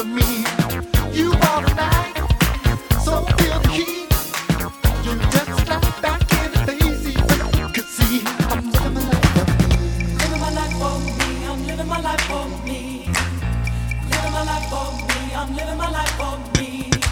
with me. You are tonight, so feel the heat. You just slap back in the face, even you could see. I'm living my life for me. Living my life for me. I'm living my life for me. Living my life for me. I'm living my life for me.